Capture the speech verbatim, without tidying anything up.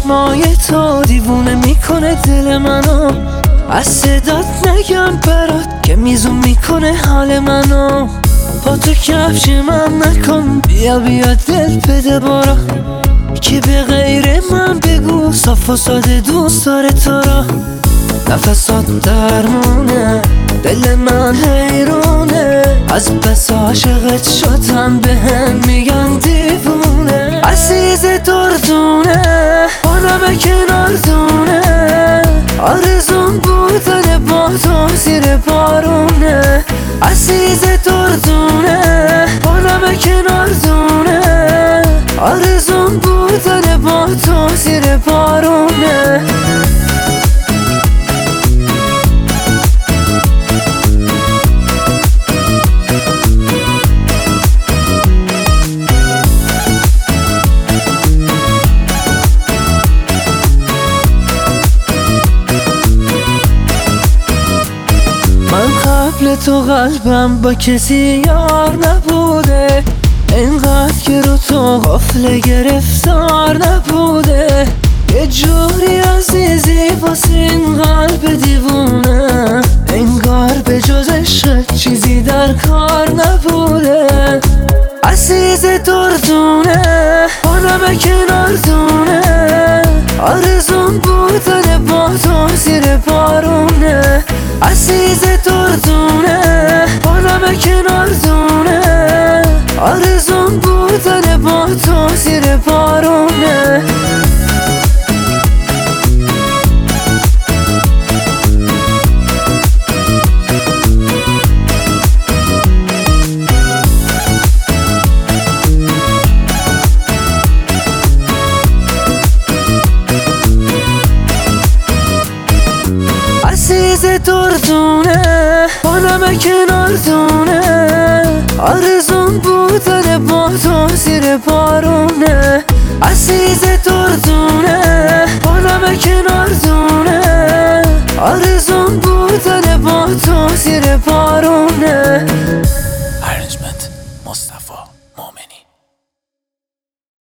چشمای تو دیوونه میکنه دل منو، از صدات نگم برات که میزون میکنه حال منو. با تو کفش من نکن، بیا بیا دل بده برا، که به غیر من بگو صاف و ساده دوست داره تو را. نفسات درمونه، دل من حیرونه، از بس عاشقت شدم به هم میگن دیوونه. عزیز دردونه با نمک ناردونه، آرزون بودن با تو زیر بارونه. عزیز دردونه با نمک ناردونه، آرزون بودن با تو زیر بارونه. قبل تو قلبم با کسی یار نبوده، اینقدر که رو تو غفله گرفتار نبوده. یه جوری عزیزی واسه این قلب دیوونه، انگار به جز عشق چیزی در کار نبوده. عزیز دردونه با نمک ناردونه، آرزون بودن با تو زیر بارونه. عزیز دردونه با نمک ناردونه، آرزون بودن با تو زیر بارونه. عزیز دردونه با نمک ناردونه، آرزون بودن با تو زیر بارونه. عزیز دردونه با نمک ناردونه، آرزون بودن با تو زیر بارونه.